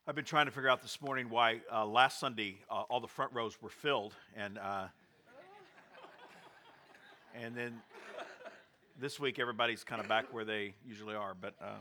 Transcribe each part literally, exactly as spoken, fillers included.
I've been trying to figure out this morning why uh, last Sunday uh, all the front rows were filled, and uh, and then this week everybody's kind of back where they usually are. But uh,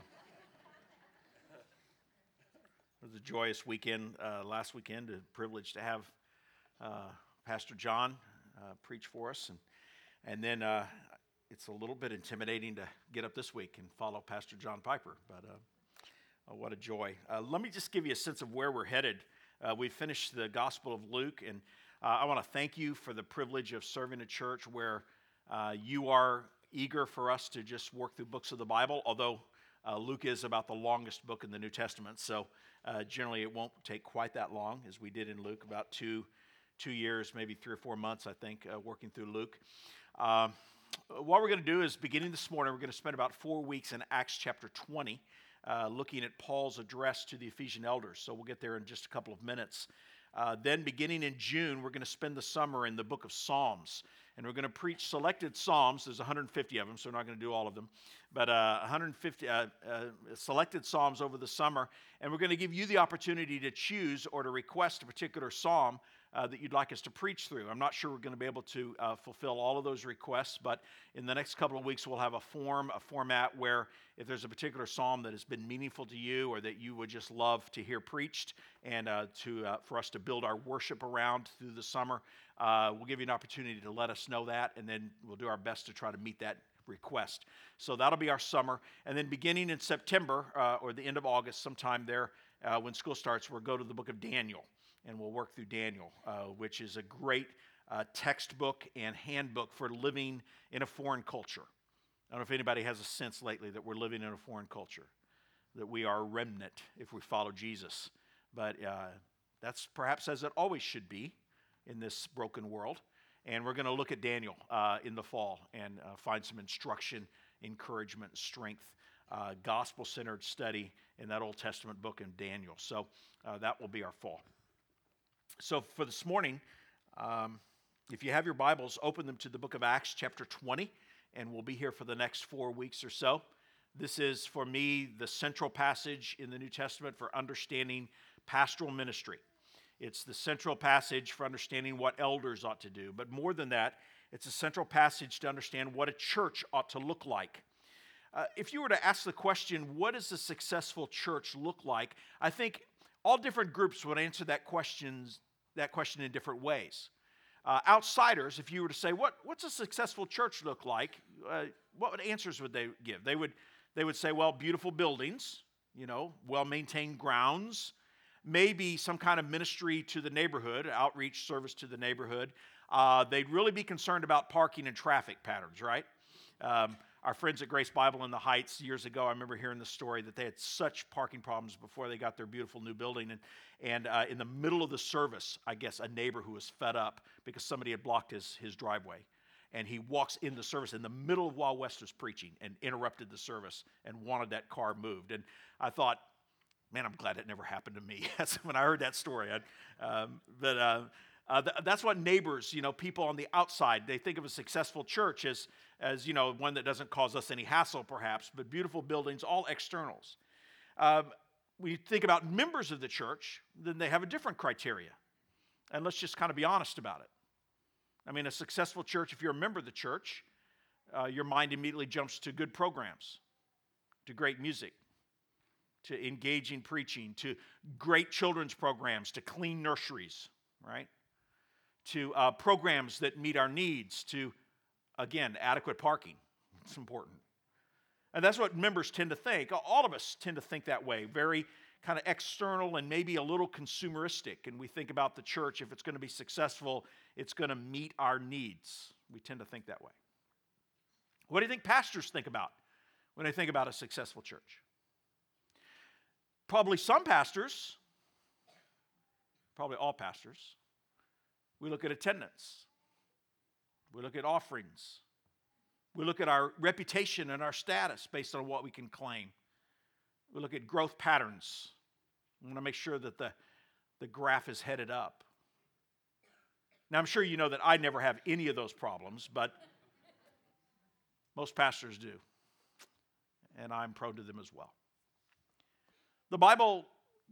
it was a joyous weekend uh, last weekend. A privilege to have uh, Pastor John uh, preach for us, and and then uh, it's a little bit intimidating to get up this week and follow Pastor John Piper, but. Uh, Oh, what a joy. Uh, let me just give you a sense of where we're headed. Uh, we finished the Gospel of Luke, and uh, I want to thank you for the privilege of serving a church where uh, you are eager for us to just work through books of the Bible, although uh, Luke is about the longest book in the New Testament, so uh, generally it won't take quite that long as we did in Luke, about two, two years, maybe three or four months, I think, uh, working through Luke. Um, what we're going to do is, beginning this morning, we're going to spend about four weeks in Acts chapter twenty, Uh, looking at Paul's address to the Ephesian elders. So we'll get there in just a couple of minutes. Uh, then beginning in June, we're going to spend the summer in the book of Psalms. And we're going to preach selected Psalms. There's one hundred fifty of them, so we're not going to do all of them. But uh, one hundred fifty uh, uh, selected Psalms over the summer. And we're going to give you the opportunity to choose or to request a particular Psalm Uh, that you'd like us to preach through. I'm not sure we're going to be able to uh, fulfill all of those requests, but in the next couple of weeks we'll have a form, a format where if there's a particular psalm that has been meaningful to you or that you would just love to hear preached and uh, to uh, for us to build our worship around through the summer, uh, we'll give you an opportunity to let us know that, and then we'll do our best to try to meet that request. So that'll be our summer, and then beginning in September uh, or the end of August, sometime there uh, when school starts, we'll go to the book of Daniel. And we'll work through Daniel, uh, which is a great uh, textbook and handbook for living in a foreign culture. I don't know if anybody has a sense lately that we're living in a foreign culture, that we are a remnant if we follow Jesus. But uh, that's perhaps as it always should be in this broken world. And we're going to look at Daniel uh, in the fall and uh, find some instruction, encouragement, strength, uh, gospel-centered study in that Old Testament book in Daniel. So uh, that will be our fall. So for this morning, um, if you have your Bibles, open them to the book of Acts chapter twenty, and we'll be here for the next four weeks or so. This is, for me, the central passage in the New Testament for understanding pastoral ministry. It's the central passage for understanding what elders ought to do. But more than that, it's a central passage to understand what a church ought to look like. Uh, if you were to ask the question, what does a successful church look like? I think all different groups would answer that questions, that question in different ways. Uh, outsiders, if you were to say, what, what's a successful church look like? Uh, what answers would they give? They would, they would say, well, beautiful buildings, you know, well-maintained grounds, maybe some kind of ministry to the neighborhood, outreach service to the neighborhood. Uh, they'd really be concerned about parking and traffic patterns, right? Um, Our friends at Grace Bible in the Heights years ago, I remember hearing the story that they had such parking problems before they got their beautiful new building. And, and uh, in the middle of the service, I guess a neighbor who was fed up because somebody had blocked his, his driveway. And he walks in the service in the middle of while West was preaching and interrupted the service and wanted that car moved. And I thought, man, I'm glad it never happened to me. That's when I heard that story. I, um, but uh, uh, th- that's what neighbors, you know, people on the outside, they think of a successful church as, as you know, one that doesn't cause us any hassle, perhaps, but beautiful buildings, all externals. Um, when you think about members of the church, then they have a different criteria. And let's just kind of be honest about it. I mean, a successful church, if you're a member of the church, uh, your mind immediately jumps to good programs, to great music, to engaging preaching, to great children's programs, to clean nurseries, right? To uh, programs that meet our needs, to, again, adequate parking. It's important. And that's what members tend to think. All of us tend to think that way, very kind of external and maybe a little consumeristic. And we think about the church, if it's going to be successful, it's going to meet our needs. We tend to think that way. What do you think pastors think about when they think about a successful church? Probably some pastors, probably all pastors, we look at attendance. We look at offerings. We look at our reputation and our status based on what we can claim. We look at growth patterns. We want to make sure that the, the graph is headed up. Now, I'm sure you know that I never have any of those problems, but most pastors do. And I'm prone to them as well. The Bible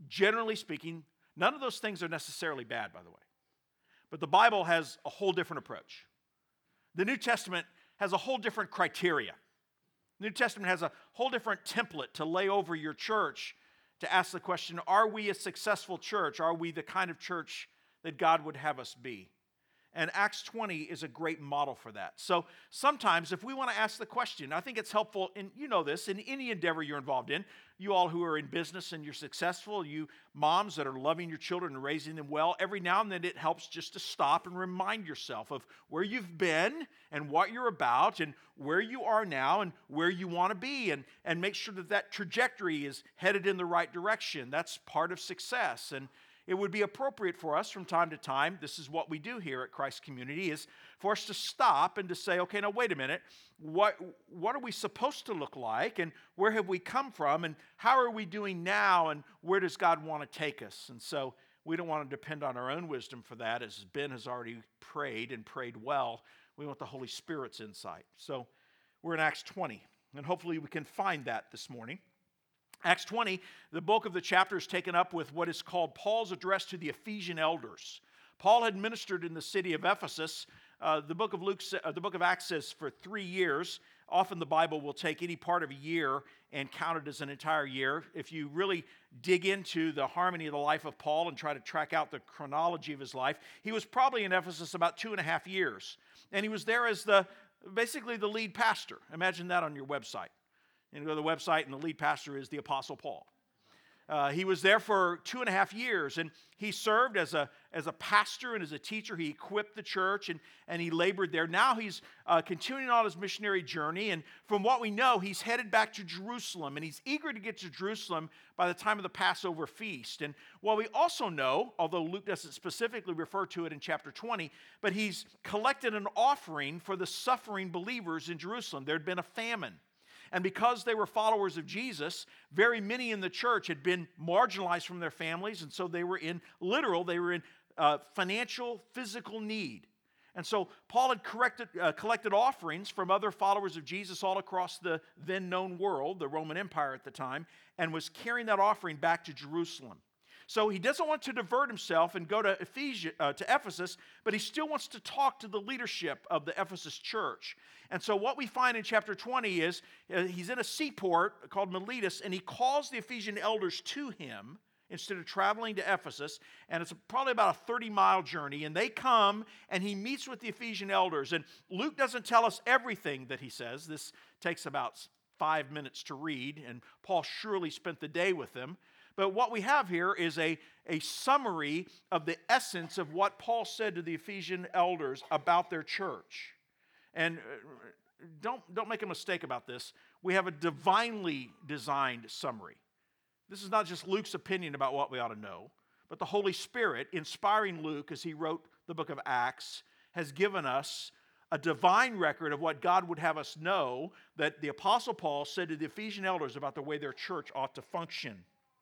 generally speaking, none of those things are necessarily bad, by the way. But the Bible has a whole different approach. The New Testament has a whole different criteria. The New Testament has a whole different template to lay over your church to ask the question, are we a successful church? Are we the kind of church that God would have us be? And Acts twenty is a great model for that. So sometimes if we want to ask the question, I think it's helpful, and you know this, in any endeavor you're involved in, you all who are in business and you're successful, you moms that are loving your children and raising them well, every now and then it helps just to stop and remind yourself of where you've been and what you're about and where you are now and where you want to be, and, and make sure that that trajectory is headed in the right direction. That's part of success. And it would be appropriate for us from time to time, this is what we do here at Christ Community, is for us to stop and to say, okay, now wait a minute, what, what are we supposed to look like, and where have we come from, and how are we doing now, and where does God want to take us? And so we don't want to depend on our own wisdom for that, as Ben has already prayed and prayed well. We want the Holy Spirit's insight. So we're in Acts twenty, and hopefully we can find that this morning. Acts twenty, the bulk of the chapter is taken up with what is called Paul's address to the Ephesian elders. Paul had ministered in the city of Ephesus. Uh, the book of Luke, uh, the book of Acts says for three years. Often the Bible will take any part of a year and count it as an entire year. If you really dig into the harmony of the life of Paul and try to track out the chronology of his life, he was probably in Ephesus about two and a half years. And he was there as the basically the lead pastor. Imagine that on your website. And you go to the website, and the lead pastor is the Apostle Paul. Uh, he was there for two and a half years, and he served as a, as a pastor and as a teacher. He equipped the church, and, and he labored there. Now he's uh, continuing on his missionary journey, and from what we know, he's headed back to Jerusalem, and he's eager to get to Jerusalem by the time of the Passover feast. And what we also know, although Luke doesn't specifically refer to it in chapter twenty, but he's collected an offering for the suffering believers in Jerusalem. There had been a famine. And because they were followers of Jesus, very many in the church had been marginalized from their families, and so they were in literal, they were in uh, financial, physical need. And so Paul had corrected, uh, collected offerings from other followers of Jesus all across the then known world, the Roman Empire at the time, and was carrying that offering back to Jerusalem. So he doesn't want to divert himself and go to, Ephesus, uh, to Ephesus, but he still wants to talk to the leadership of the Ephesus church. And so what we find in chapter twenty is uh, he's in a seaport called Miletus, and he calls the Ephesian elders to him instead of traveling to Ephesus. And it's probably about a thirty-mile journey. And they come, and he meets with the Ephesian elders. And Luke doesn't tell us everything that he says. This takes about five minutes to read, and Paul surely spent the day with them. But what we have here is a, a summary of the essence of what Paul said to the Ephesian elders about their church. And don't, don't make a mistake about this. We have a divinely designed summary. This is not just Luke's opinion about what we ought to know, but the Holy Spirit, inspiring Luke as he wrote the book of Acts, has given us a divine record of what God would have us know that the Apostle Paul said to the Ephesian elders about the way their church ought to function.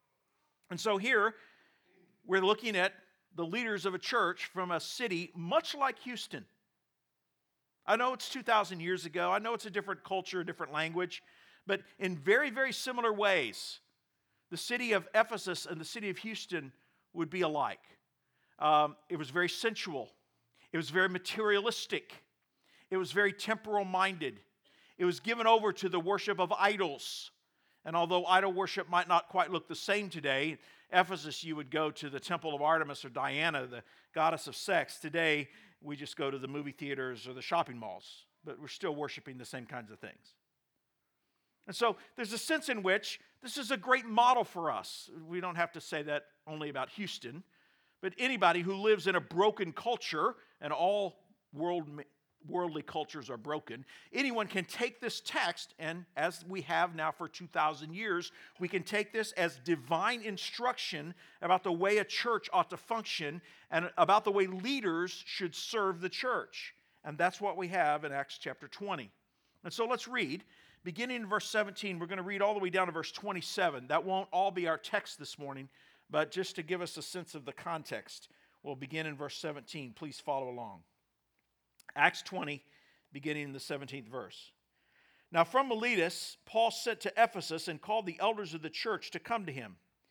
And so here, we're looking at the leaders of a church from a city much like Houston. I know it's two thousand years ago. I know it's a different culture, a different language. But in very, very similar ways, the city of Ephesus and the city of Houston would be alike. Um, it was very sensual. It was very materialistic. It was very temporal-minded. It was given over to the worship of idols. And although idol worship might not quite look the same today, Ephesus, you would go to the temple of Artemis or Diana, the goddess of sex. Today, we just go to the movie theaters or the shopping malls, but we're still worshiping the same kinds of things. And so there's a sense in which this is a great model for us. We don't have to say that only about Houston, but anybody who lives in a broken culture, and all world worldly cultures are broken, anyone can take this text, and as we have now for two thousand years, we can take this as divine instruction about the way a church ought to function and about the way leaders should serve the church. And that's what we have in Acts chapter twenty. And so let's read. Beginning in verse seventeen, we're going to read all the way down to verse twenty-seven. That won't all be our text this morning, but just to give us a sense of the context, we'll begin in verse seventeen. Please follow along. Acts twenty, beginning in the seventeenth verse. Now from Miletus, Paul sent to Ephesus and called the elders of the church to come to him.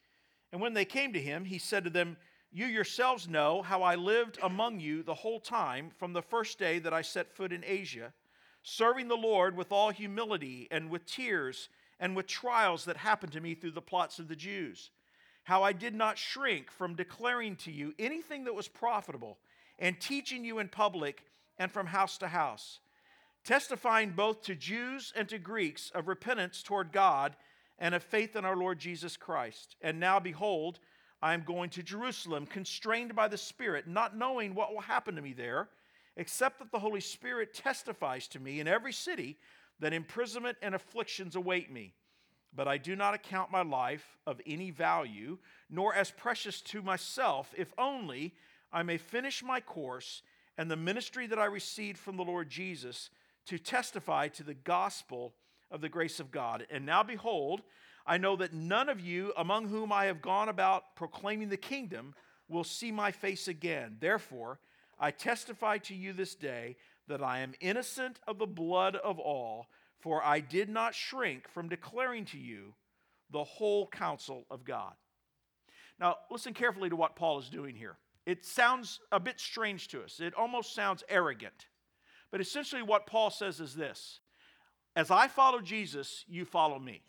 And when they came to him, he said to them, "You yourselves know how I lived among you the whole time from the first day that I set foot in Asia, serving the Lord with all humility and with tears and with trials that happened to me through the plots of the Jews. How I did not shrink from declaring to you anything that was profitable and teaching you in public and from house to house, testifying both to Jews and to Greeks of repentance toward God and of faith in our Lord Jesus Christ. And now, behold, I am going to Jerusalem, constrained by the Spirit, not knowing what will happen to me there, except that the Holy Spirit testifies to me in every city that imprisonment and afflictions await me. But I do not account my life of any value, nor as precious to myself, if only I may finish my course and the ministry that I received from the Lord Jesus to testify to the gospel of the grace of God. And now, behold, I know that none of you among whom I have gone about proclaiming the kingdom will see my face again. Therefore, I testify to you this day that I am innocent of the blood of all, for I did not shrink from declaring to you the whole counsel of God." Now, listen carefully to what Paul is doing here. It sounds a bit strange to us. It almost sounds arrogant. But essentially what Paul says is this: as I follow Jesus, you follow me.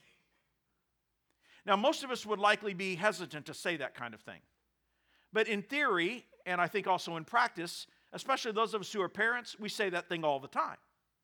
Now, most of us would likely be hesitant to say that kind of thing. But in theory, and I think also in practice, especially those of us who are parents, we say that thing all the time.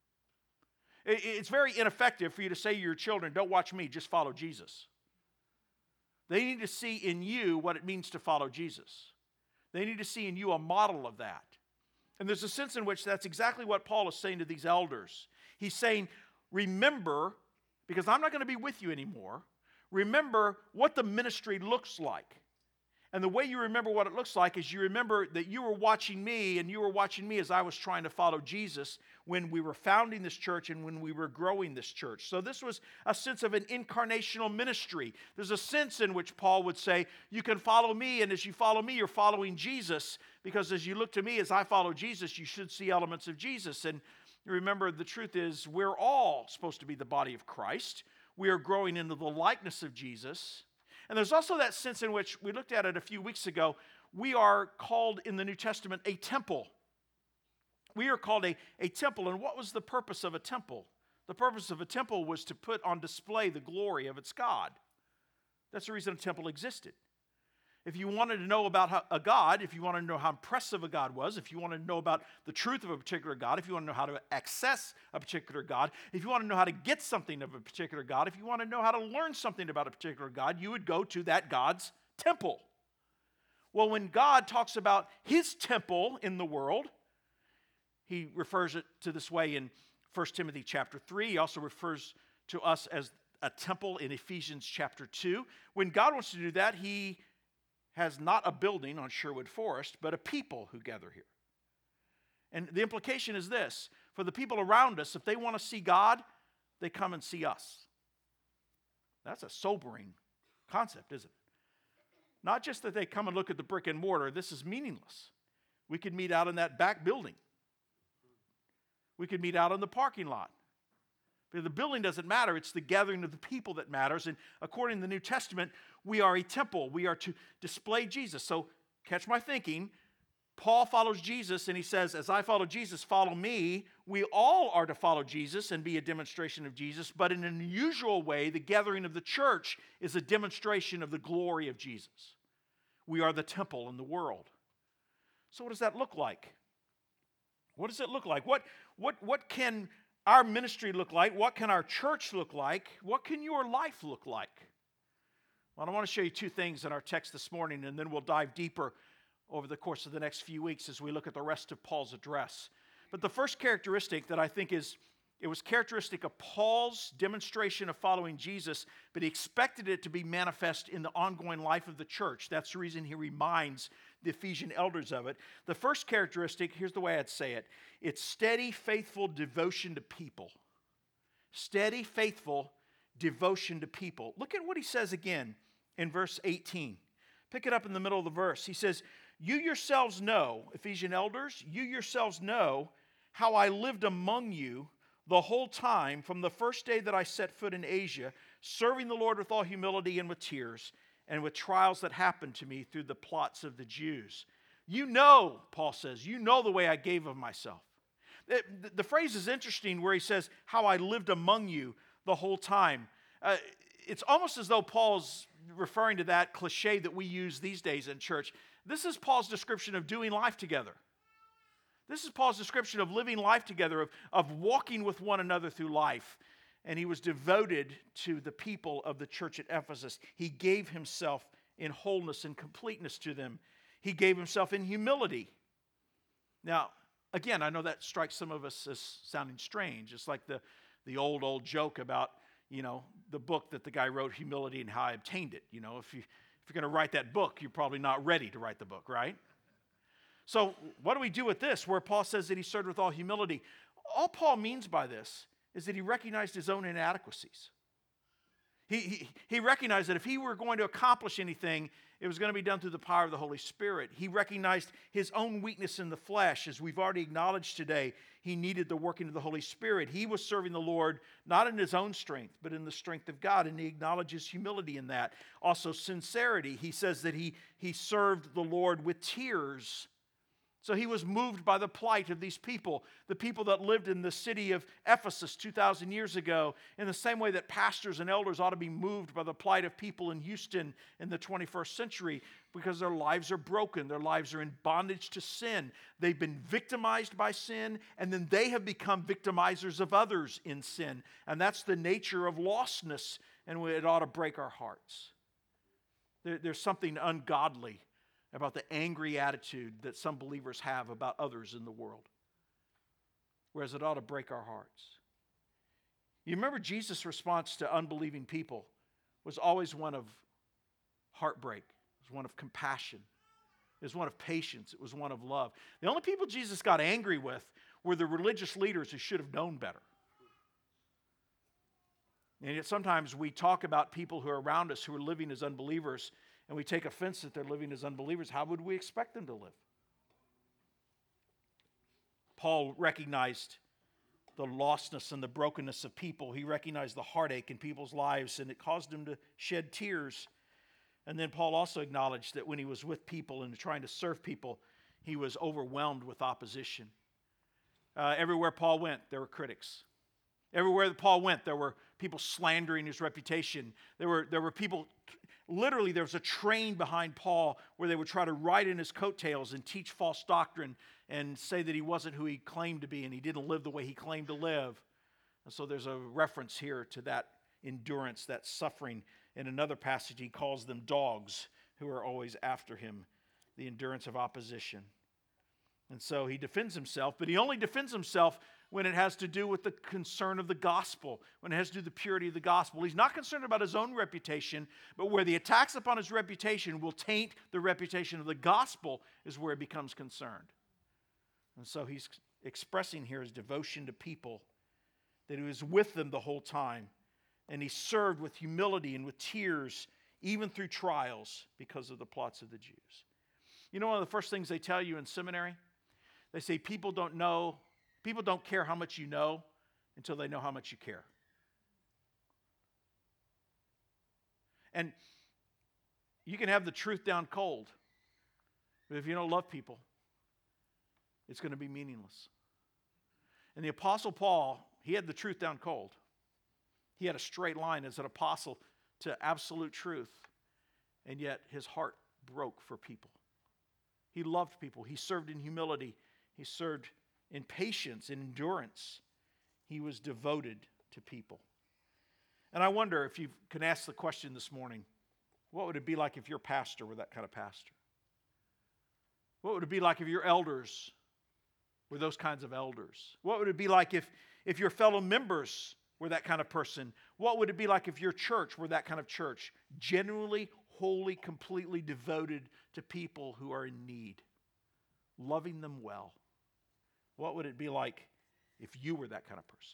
It's very ineffective for you to say to your children, "Don't watch me, just follow Jesus." They need to see in you what it means to follow Jesus. They need to see in you a model of that. And there's a sense in which that's exactly what Paul is saying to these elders. He's saying, remember, because I'm not going to be with you anymore, remember what the ministry looks like. And the way you remember what it looks like is you remember that you were watching me, and you were watching me as I was trying to follow Jesus when we were founding this church and when we were growing this church. So this was a sense of an incarnational ministry. There's a sense in which Paul would say, you can follow me, and as you follow me, you're following Jesus, because as you look to me as I follow Jesus, you should see elements of Jesus. And remember, the truth is, we're all supposed to be the body of Christ. We are growing into the likeness of Jesus. And there's also that sense in which, we looked at it a few weeks ago, we are called in the New Testament a temple. We are called a, a temple. And what was the purpose of a temple? The purpose of a temple was to put on display the glory of its God. That's the reason a temple existed. If you wanted to know about how, a God, if you wanted to know how impressive a God was, if you wanted to know about the truth of a particular God, if you want to know how to access a particular God, if you want to know how to get something of a particular God, if you want to know how to learn something about a particular God, you would go to that God's temple. Well, when God talks about his temple in the world, he refers it to this way in First Timothy chapter three. He also refers to us as a temple in Ephesians chapter two. When God wants to do that, he has not a building on Sherwood Forest, but a people who gather here. And the implication is this: for the people around us, if they want to see God, they come and see us. That's a sobering concept, isn't it? Not just that they come and look at the brick and mortar. This is meaningless. We could meet out in that back building. We could meet out in the parking lot. But the building doesn't matter. It's the gathering of the people that matters. And according to the New Testament, we are a temple. We are to display Jesus. So catch my thinking. Paul follows Jesus, and he says, as I follow Jesus, follow me. We all are to follow Jesus and be a demonstration of Jesus. But in an unusual way, the gathering of the church is a demonstration of the glory of Jesus. We are the temple in the world. So what does that look like? What does it look like? What, what, what can our ministry look like? What can our church look like? What can your life look like? Well, I want to show you two things in our text this morning, and then we'll dive deeper over the course of the next few weeks as we look at the rest of Paul's address. But the first characteristic that I think is, it was characteristic of Paul's demonstration of following Jesus, but he expected it to be manifest in the ongoing life of the church. That's the reason he reminds the Ephesian elders of it. The first characteristic, here's the way I'd say it: it's steady, faithful devotion to people. Steady, faithful devotion to people. Look at what he says again in verse eighteen. Pick it up in the middle of the verse. He says, you yourselves know, Ephesian elders, you yourselves know how I lived among you the whole time from the first day that I set foot in Asia, serving the Lord with all humility and with tears, and with trials that happened to me through the plots of the Jews. You know, Paul says, you know the way I gave of myself. The, the phrase is interesting where he says, how I lived among you the whole time. Uh, it's almost as though Paul's referring to that cliche that we use these days in church. This is Paul's description of doing life together. This is Paul's description of living life together, of, of walking with one another through life. And he was devoted to the people of the church at Ephesus. He gave himself in wholeness and completeness to them. He gave himself in humility. Now, again, I know that strikes some of us as sounding strange. It's like the, the old, old joke about, you know, the book that the guy wrote, Humility and How I Obtained It. You know, if, you, if you're going to write that book, you're probably not ready to write the book, right? So what do we do with this, where Paul says that he served with all humility? All Paul means by this is that he recognized his own inadequacies. He, he, he recognized that if he were going to accomplish anything, it was going to be done through the power of the Holy Spirit. He recognized his own weakness in the flesh. As we've already acknowledged today, he needed the working of the Holy Spirit. He was serving the Lord not in his own strength, but in the strength of God, and he acknowledges humility in that. Also, sincerity. He says that he, he served the Lord with tears. So he was moved by the plight of these people, the people that lived in the city of Ephesus two thousand years ago, in the same way that pastors and elders ought to be moved by the plight of people in Houston in the twenty-first century, because their lives are broken. Their lives are in bondage to sin. They've been victimized by sin, and then they have become victimizers of others in sin. And that's the nature of lostness, and it ought to break our hearts. There, there's something ungodly about the angry attitude that some believers have about others in the world, whereas it ought to break our hearts. You remember Jesus' response to unbelieving people was always one of heartbreak. It was one of compassion. It was one of patience. It was one of love. The only people Jesus got angry with were the religious leaders who should have known better. And yet sometimes we talk about people who are around us who are living as unbelievers, and we take offense that they're living as unbelievers. How would we expect them to live? Paul recognized the lostness and the brokenness of people. He recognized the heartache in people's lives, and it caused him to shed tears. And then Paul also acknowledged that when he was with people and trying to serve people, he was overwhelmed with opposition. Uh, everywhere Paul went, there were critics. Everywhere that Paul went, there were people slandering his reputation. There were, there were people... Literally, there was a train behind Paul where they would try to ride in his coattails and teach false doctrine and say that he wasn't who he claimed to be and he didn't live the way he claimed to live. And so there's a reference here to that endurance, that suffering. In another passage, he calls them dogs who are always after him, the endurance of opposition. And so he defends himself, but he only defends himself when it has to do with the concern of the gospel, when it has to do with the purity of the gospel. He's not concerned about his own reputation, but where the attacks upon his reputation will taint the reputation of the gospel is where he becomes concerned. And so he's expressing here his devotion to people, that he was with them the whole time, and he served with humility and with tears, even through trials, because of the plots of the Jews. You know one of the first things they tell you in seminary? They say people don't know, people don't care how much you know until they know how much you care. And you can have the truth down cold, but if you don't love people, it's going to be meaningless. And the Apostle Paul, he had the truth down cold. He had a straight line as an apostle to absolute truth, and yet his heart broke for people. He loved people. He served in humility. He served in patience and endurance. He was devoted to people. And I wonder if you can ask the question this morning, what would it be like if your pastor were that kind of pastor? What would it be like if your elders were those kinds of elders? What would it be like if, if your fellow members were that kind of person? What would it be like if your church were that kind of church? Genuinely, wholly, completely devoted to people who are in need, loving them well. What would it be like if you were that kind of person?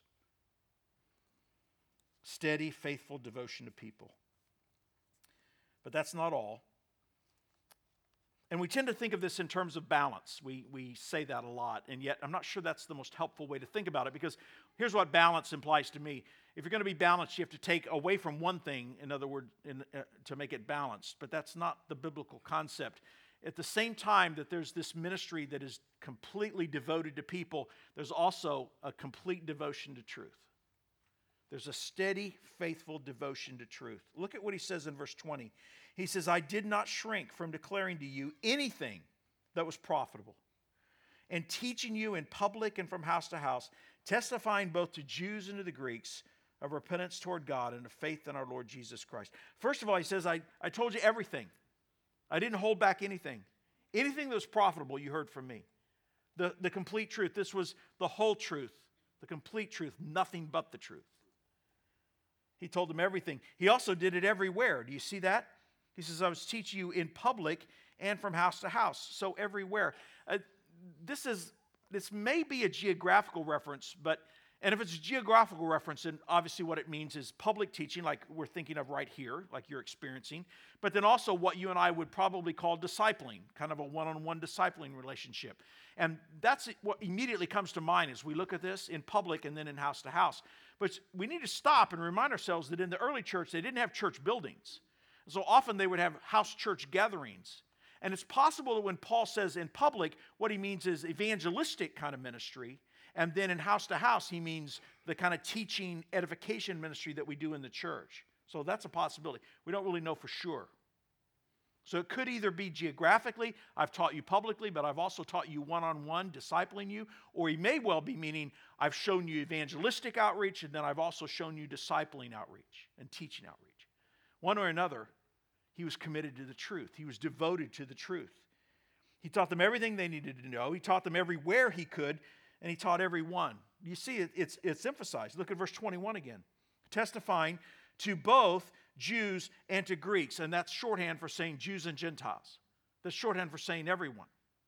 Steady, faithful devotion to people. But that's not all. And we tend to think of this in terms of balance. We, we say that a lot, and yet I'm not sure that's the most helpful way to think about it, because here's what balance implies to me. If you're going to be balanced, you have to take away from one thing, in other words, in, uh, to make it balanced. But that's not the biblical concept. At the same time that there's this ministry that is completely devoted to people, there's also a complete devotion to truth. There's a steady, faithful devotion to truth. Look at what he says in verse twenty. He says, I did not shrink from declaring to you anything that was profitable, and teaching you in public and from house to house, testifying both to Jews and to the Greeks of repentance toward God and of faith in our Lord Jesus Christ. First of all, he says, I, I told you everything. I didn't hold back anything. Anything that was profitable, you heard from me. The, the complete truth. This was the whole truth, the complete truth, nothing but the truth. He told them everything. He also did it everywhere. Do you see that? He says, I was teaching you in public and from house to house. So everywhere. Uh, this is this may be a geographical reference, but and if it's a geographical reference, then obviously what it means is public teaching, like we're thinking of right here, like you're experiencing, but then also what you and I would probably call discipling, kind of a one-on-one discipling relationship. And that's what immediately comes to mind as we look at this in public and then in house to house. But we need to stop and remind ourselves that in the early church, they didn't have church buildings. So often they would have house church gatherings. And it's possible that when Paul says in public, what he means is evangelistic kind of ministry. And then in house to house, he means the kind of teaching, edification ministry that we do in the church. So that's a possibility. We don't really know for sure. So it could either be geographically, I've taught you publicly, but I've also taught you one-on-one, discipling you. Or he may well be meaning I've shown you evangelistic outreach, and then I've also shown you discipling outreach and teaching outreach. One or another, he was committed to the truth. He was devoted to the truth. He taught them everything they needed to know. He taught them everywhere he could, and he taught everyone. You see, it, it's, it's emphasized. Look at verse twenty-one again. Testifying to both Jews and to Greeks. And that's shorthand for saying Jews and Gentiles. That's shorthand for saying everyone.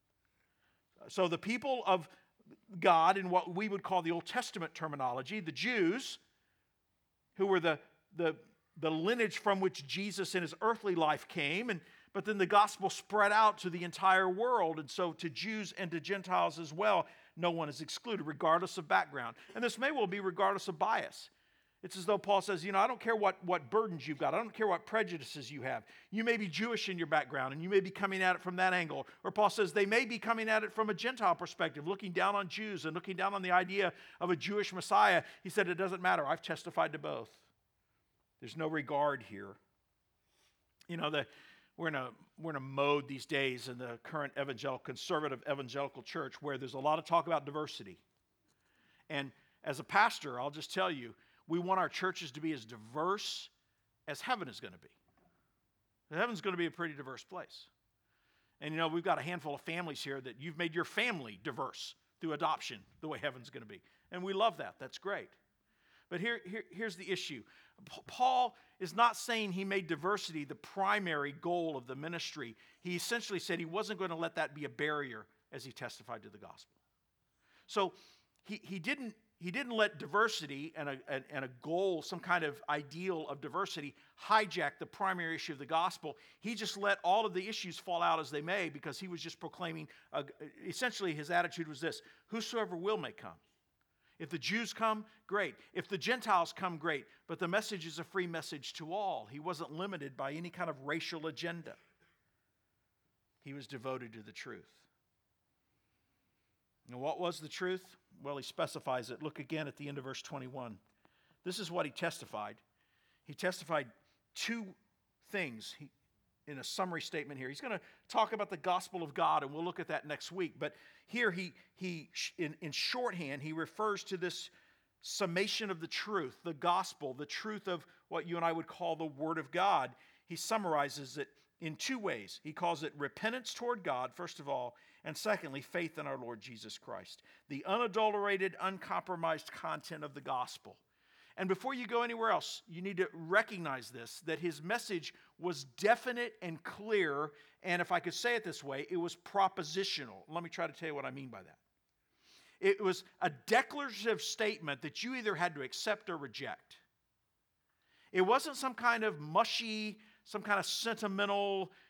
So the people of God, in what we would call the Old Testament terminology, the Jews, who were the, the, the lineage from which Jesus in his earthly life came, and but then the gospel spread out to the entire world, and so to Jews and to Gentiles as well, no one is excluded, regardless of background. And this may well be regardless of bias. It's as though Paul says, you know, I don't care what, what burdens you've got. I don't care what prejudices you have. You may be Jewish in your background, and you may be coming at it from that angle. Or Paul says they may be coming at it from a Gentile perspective, looking down on Jews and looking down on the idea of a Jewish Messiah. He said, it doesn't matter. I've testified to both. There's no regard here. You know, the, we're, in a, we're in a mode these days in the current evangelical, conservative evangelical church where there's a lot of talk about diversity. And as a pastor, I'll just tell you, we want our churches to be as diverse as heaven is going to be. Heaven's going to be a pretty diverse place. And you know, we've got a handful of families here that you've made your family diverse through adoption, the way heaven's going to be. And we love that. That's great. But here, here, here's the issue. Paul is not saying he made diversity the primary goal of the ministry. He essentially said he wasn't going to let that be a barrier as he testified to the gospel. So he, he didn't He didn't let diversity and a, and, and a goal, some kind of ideal of diversity, hijack the primary issue of the gospel. He just let all of the issues fall out as they may because he was just proclaiming, uh, essentially his attitude was this: whosoever will may come. If the Jews come, great. If the Gentiles come, great. But the message is a free message to all. He wasn't limited by any kind of racial agenda. He was devoted to the truth. And what was the truth? Well, he specifies it. Look again at the end of verse twenty-one. This is what he testified. He testified two things he, in a summary statement here. He's going to talk about the gospel of God, and we'll look at that next week. But here, he, he in, in shorthand, he refers to this summation of the truth, the gospel, the truth of what you and I would call the Word of God. He summarizes it in two ways. He calls it repentance toward God, first of all, and secondly, faith in our Lord Jesus Christ. The unadulterated, uncompromised content of the gospel. And before you go anywhere else, you need to recognize this, that his message was definite and clear, and if I could say it this way, it was propositional. Let me try to tell you what I mean by that. It was a declarative statement that you either had to accept or reject. It wasn't some kind of mushy, some kind of sentimental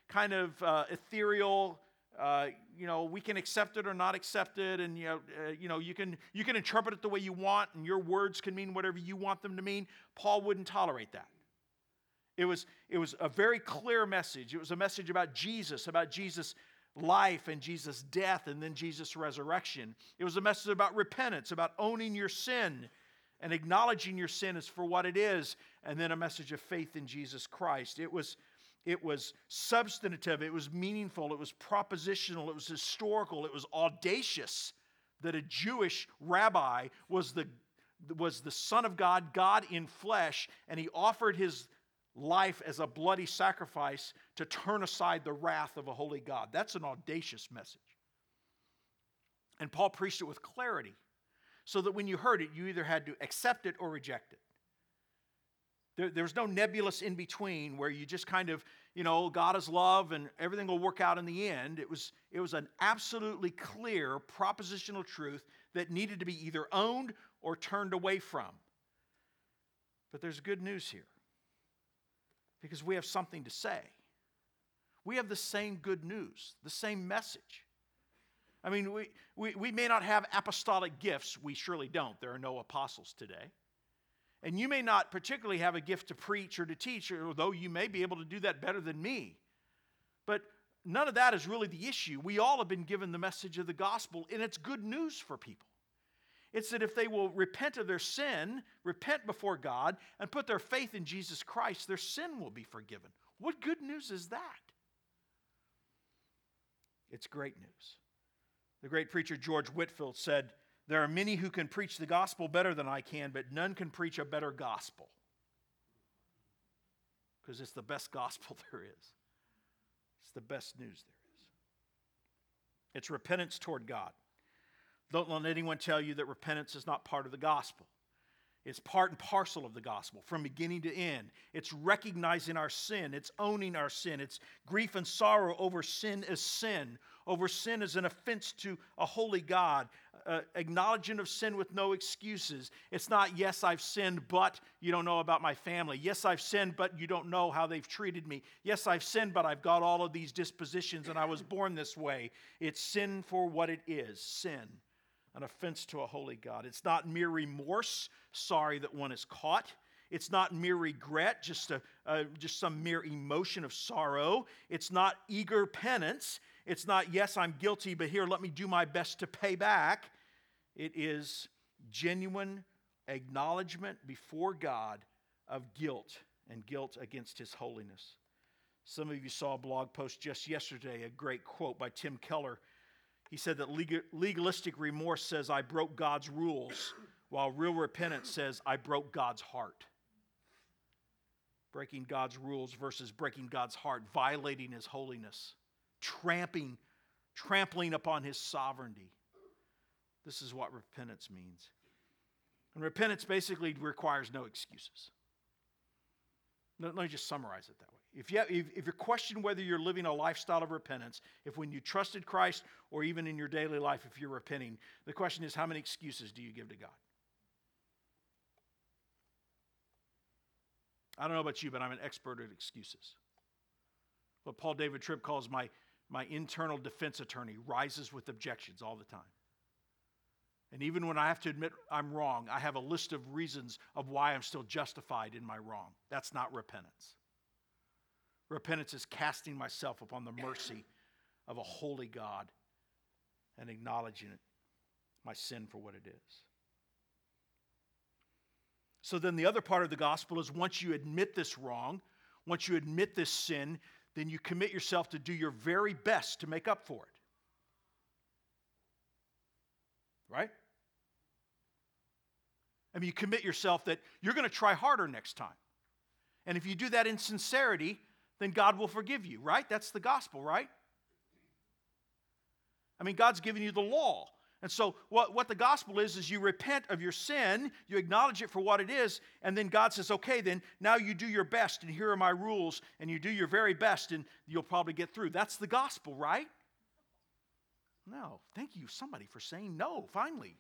kind of uh, ethereal. Uh, you know, we can accept it or not accept it, and you know, uh, you know, you can you can interpret it the way you want, and your words can mean whatever you want them to mean. Paul wouldn't tolerate that. It was it was a very clear message. It was a message about Jesus, about Jesus' life and Jesus' death, and then Jesus' resurrection. It was a message about repentance, about owning your sin and acknowledging your sin as for what it is, and then a message of faith in Jesus Christ. It was It was substantive, it was meaningful, it was propositional, it was historical, it was audacious that a Jewish rabbi was the, was the Son of God, God in flesh, and he offered his life as a bloody sacrifice to turn aside the wrath of a holy God. That's an audacious message. And Paul preached it with clarity, so that when you heard it, you either had to accept it or reject it. There, there's no nebulous in between where you just kind of, you know, God is love and everything will work out in the end. It was, it was an absolutely clear propositional truth that needed to be either owned or turned away from. But there's good news here, because we have something to say. We have the same good news, the same message. I mean, we, we, we may not have apostolic gifts. We surely don't. There are no apostles today. And you may not particularly have a gift to preach or to teach, although you may be able to do that better than me. But none of that is really the issue. We all have been given the message of the gospel, and it's good news for people. It's that if they will repent of their sin, repent before God, and put their faith in Jesus Christ, their sin will be forgiven. What good news is that? It's great news. The great preacher George Whitefield said, "There are many who can preach the gospel better than I can, but none can preach a better gospel." Because it's the best gospel there is. It's the best news there is. It's repentance toward God. Don't let anyone tell you that repentance is not part of the gospel. It's part and parcel of the gospel from beginning to end. It's recognizing our sin. It's owning our sin. It's grief and sorrow over sin as sin, over sin as an offense to a holy God, uh, acknowledging of sin with no excuses. It's not, yes, I've sinned, but you don't know about my family. Yes, I've sinned, but you don't know how they've treated me. Yes, I've sinned, but I've got all of these dispositions and I was born this way. It's sin for what it is, sin. An offense to a holy God. It's not mere remorse, sorry that one is caught. It's not mere regret, just, a, uh, just some mere emotion of sorrow. It's not eager penance. It's not, yes, I'm guilty, but here, let me do my best to pay back. It is genuine acknowledgement before God of guilt and guilt against His holiness. Some of you saw a blog post just yesterday, a great quote by Tim Keller. He said that legalistic remorse says, I broke God's rules, while real repentance says, I broke God's heart. Breaking God's rules versus breaking God's heart, violating His holiness, tramping, trampling upon His sovereignty. This is what repentance means. And repentance basically requires no excuses. Let me just summarize it that way. If you have, if, if you're questioning whether you're living a lifestyle of repentance, if when you trusted Christ or even in your daily life, if you're repenting, the question is, how many excuses do you give to God? I don't know about you, but I'm an expert at excuses. What Paul David Tripp calls my, my internal defense attorney rises with objections all the time. And even when I have to admit I'm wrong, I have a list of reasons of why I'm still justified in my wrong. That's not repentance. Repentance is casting myself upon the mercy of a holy God and acknowledging it, my sin for what it is. So then the other part of the gospel is once you admit this wrong, once you admit this sin, then you commit yourself to do your very best to make up for it. Right? I mean, you commit yourself that you're going to try harder next time. And if you do that in sincerity, then God will forgive you, right? That's the gospel, right? I mean, God's given you the law. And so what, what the gospel is, is you repent of your sin, you acknowledge it for what it is, and then God says, okay, then now you do your best, and here are my rules, and you do your very best, and you'll probably get through. That's the gospel, right? No. Thank you, somebody, for saying no, finally.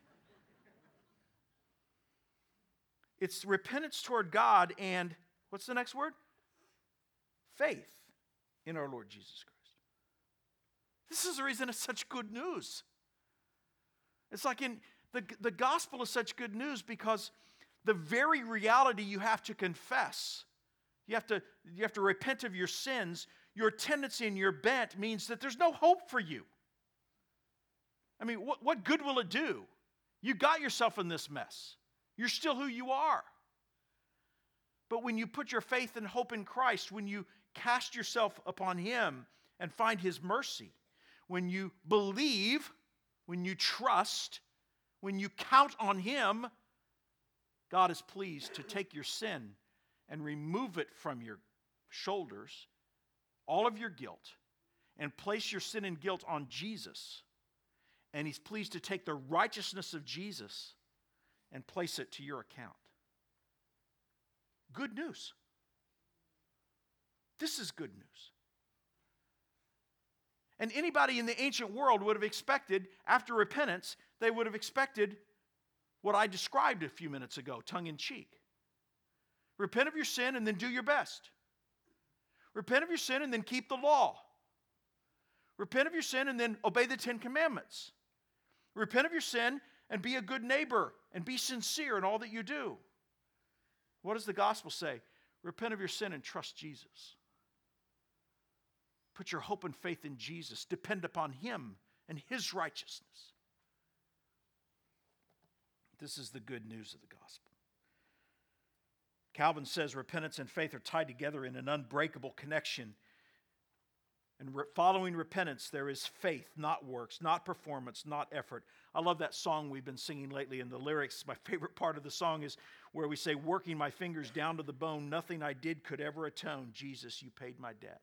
It's repentance toward God and, what's the next word? Faith. in our Lord Jesus Christ. This is the reason it's such good news. It's like in the, the gospel is such good news because the very reality you have to confess, you have to, you have to repent of your sins, your tendency and your bent means that there's no hope for you. I mean, what, what good will it do? You got yourself in this mess. You're still who you are. But when you put your faith and hope in Christ, when you cast yourself upon Him and find His mercy, when you believe, when you trust, when you count on Him, God is pleased to take your sin and remove it from your shoulders, all of your guilt, and place your sin and guilt on Jesus. And He's pleased to take the righteousness of Jesus and place it to your account. Good news. This is good news. And anybody in the ancient world would have expected, after repentance, they would have expected what I described a few minutes ago, tongue-in-cheek. Repent of your sin and then do your best. Repent of your sin and then keep the law. Repent of your sin and then obey the Ten Commandments. Repent of your sin and be a good neighbor and be sincere in all that you do. What does the gospel say? Repent of your sin and trust Jesus. Put your hope and faith in Jesus. Depend upon Him and His righteousness. This is the good news of the gospel. Calvin says repentance and faith are tied together in an unbreakable connection. And re- following repentance, there is faith, not works, not performance, not effort. I love that song we've been singing lately, and the lyrics, my favorite part of the song is where we say, working my fingers down to the bone, nothing I did could ever atone. Jesus, you paid my debt.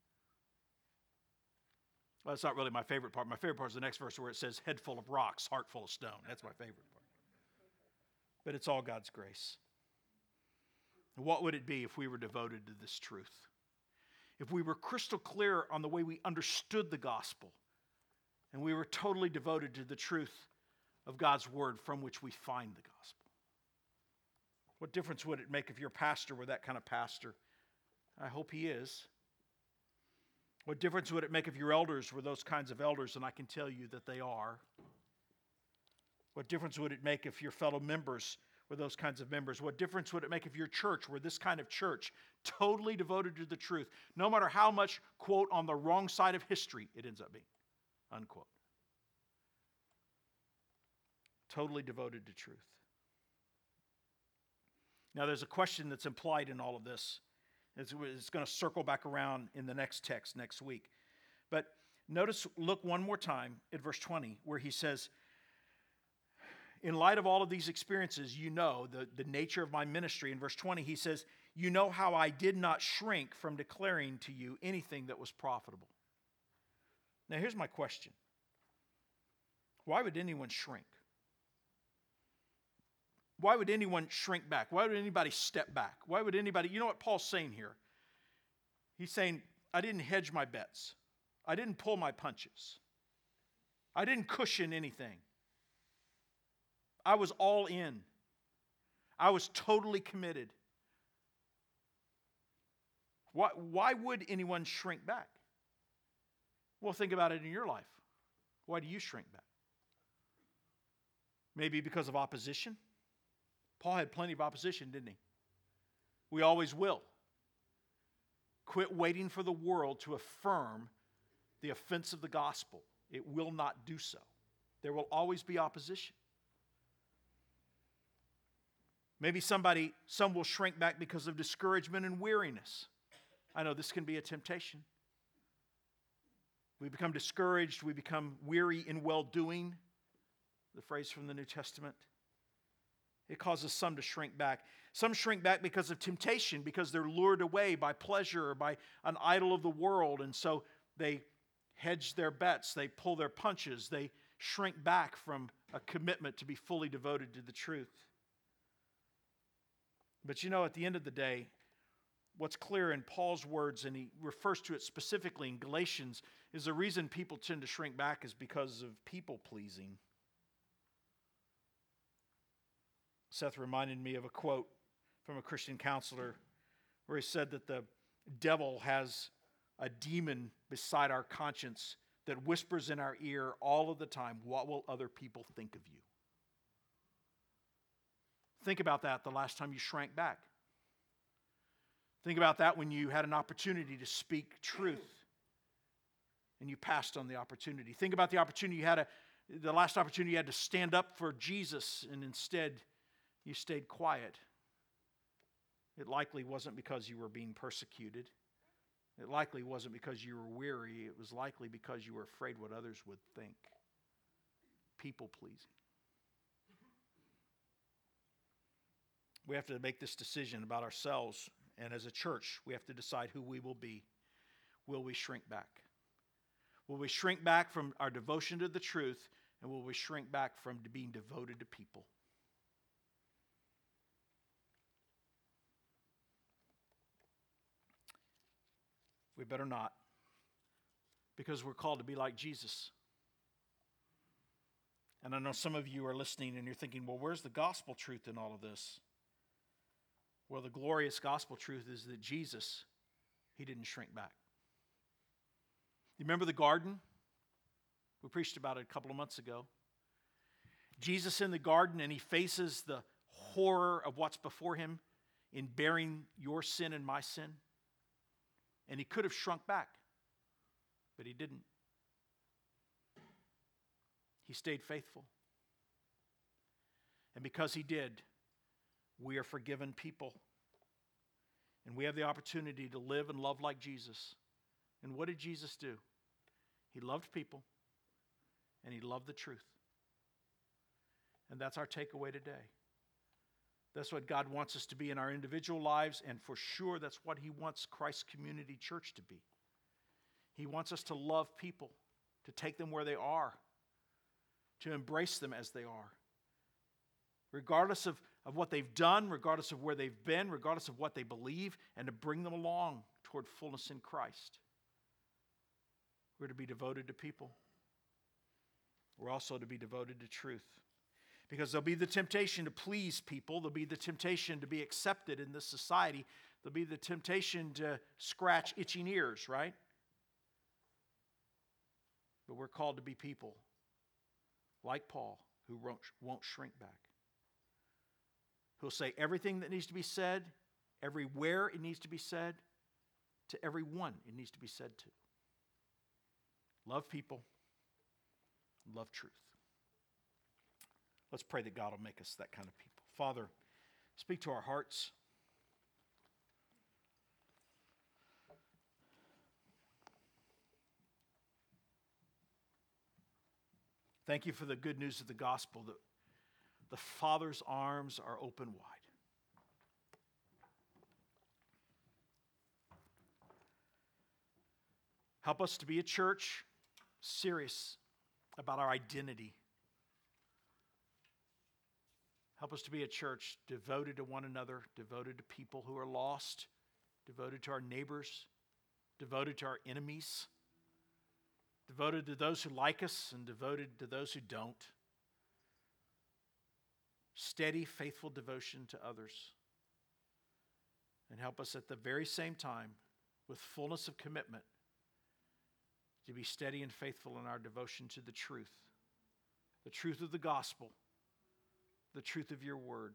Well, that's not really my favorite part. My favorite part is the next verse where it says, head full of rocks, heart full of stone. That's my favorite part. But it's all God's grace. What would it be if we were devoted to this truth? If we were crystal clear on the way we understood the gospel, and we were totally devoted to the truth of God's word from which we find the gospel. What difference would it make if your pastor were that kind of pastor? I hope he is. What difference would it make if your elders were those kinds of elders? And I can tell you that they are. What difference would it make if your fellow members were those kinds of members? What difference would it make if your church were this kind of church, totally devoted to the truth, no matter how much, quote, on the wrong side of history it ends up being, unquote. Totally devoted to truth. Now, there's a question that's implied in all of this. It's, it's going to circle back around in the next text next week. But notice, look one more time at verse twenty, where he says, in light of all of these experiences, you know the, the nature of my ministry. In verse twenty, he says, you know how I did not shrink from declaring to you anything that was profitable. Now, here's my question. Why would anyone shrink? Why would anyone shrink back? Why would anybody step back? Why would anybody, you know what Paul's saying here? He's saying, I didn't hedge my bets. I didn't pull my punches. I didn't cushion anything. I was all in. I was totally committed. Why, why would anyone shrink back? Well, think about it in your life. Why do you shrink back? Maybe because of opposition. Paul had plenty of opposition, didn't he? We always will. Quit waiting for the world to affirm the offense of the gospel. It will not do so. There will always be opposition. Maybe somebody, some will shrink back because of discouragement and weariness. I know this can be a temptation. We become discouraged, we become weary in well-doing, the phrase from the New Testament. It causes some to shrink back. Some shrink back because of temptation, because they're lured away by pleasure or by an idol of the world, and so they hedge their bets, they pull their punches, they shrink back from a commitment to be fully devoted to the truth. But you know, at the end of the day, what's clear in Paul's words, and he refers to it specifically in Galatians, is the reason people tend to shrink back is because of people-pleasing. Seth reminded me of a quote from a Christian counselor where he said that the devil has a demon beside our conscience that whispers in our ear all of the time, what will other people think of you? Think about that the last time you shrank back. Think about that when you had an opportunity to speak truth and you passed on the opportunity. Think about the opportunity you had, a, the last opportunity you had to stand up for Jesus and instead you stayed quiet. It likely wasn't because you were being persecuted. It likely wasn't because you were weary. It was likely because you were afraid what others would think. People pleasing. We have to make this decision about ourselves, and as a church, we have to decide who we will be. Will we shrink back? Will we shrink back from our devotion to the truth, and will we shrink back from being devoted to people? We better not, because we're called to be like Jesus. And I know some of you are listening and you're thinking, well, where's the gospel truth in all of this? Well, the glorious gospel truth is that Jesus, he didn't shrink back. You remember the garden? We preached about it a couple of months ago. Jesus in the garden, and he faces the horror of what's before him in bearing your sin and my sin. And he could have shrunk back, but he didn't. He stayed faithful. And because he did, we are forgiven people. And we have the opportunity to live and love like Jesus. And what did Jesus do? He loved people, and he loved the truth. And that's our takeaway today. That's what God wants us to be in our individual lives, and for sure that's what he wants Christ Community Church to be. He wants us to love people, to take them where they are, to embrace them as they are. Regardless of, of what they've done, regardless of where they've been, regardless of what they believe, and to bring them along toward fullness in Christ. We're to be devoted to people. We're also to be devoted to truth. Because there'll be the temptation to please people. There'll be the temptation to be accepted in this society. There'll be the temptation to scratch itching ears, right? But we're called to be people like Paul who won't, won't shrink back. Who'll say everything that needs to be said, everywhere it needs to be said, to everyone it needs to be said to. Love people. Love truth. Let's pray that God will make us that kind of people. Father, speak to our hearts. Thank you for the good news of the gospel that the Father's arms are open wide. Help us to be a church serious about our identity. Help us to be a church devoted to one another, devoted to people who are lost, devoted to our neighbors, devoted to our enemies, devoted to those who like us and devoted to those who don't. Steady, faithful devotion to others. And help us at the very same time, with fullness of commitment, to be steady and faithful in our devotion to the truth, the truth of the gospel, the truth of your word.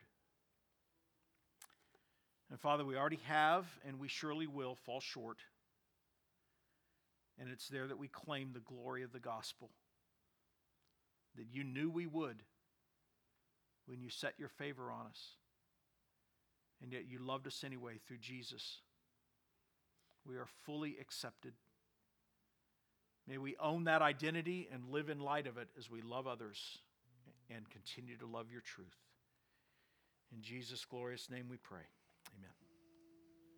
And Father, we already have, and we surely will fall short. And it's there that we claim the glory of the gospel, that you knew we would when you set your favor on us, and yet you loved us anyway through Jesus. We are fully accepted. May we own that identity and live in light of it as we love others and continue to love your truth. In Jesus' glorious name we pray. Amen.